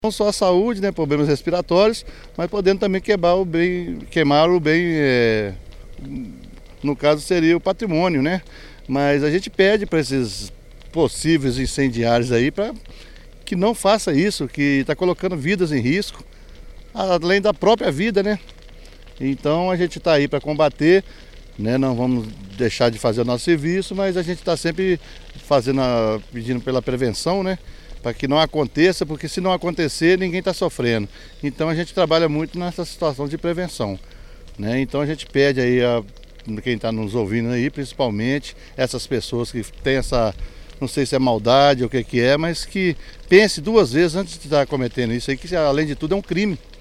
Não só a saúde, né, problemas respiratórios, mas podendo também queimar o bem, no caso seria o patrimônio, né? Mas a gente pede para esses possíveis incendiários aí para que não faça isso, que está colocando vidas em risco, além da própria vida, né? Então a gente está aí para combater, né? Não vamos deixar de fazer o nosso serviço, mas a gente está sempre pedindo pela prevenção, né? Para que não aconteça, porque se não acontecer, ninguém está sofrendo. Então a gente trabalha muito nessa situação de prevenção, né? Então a gente pede aí quem está nos ouvindo aí, principalmente essas pessoas que têm essa, não sei se é maldade ou o que é, mas que pense duas vezes antes de estar cometendo isso aí, que além de tudo é um crime.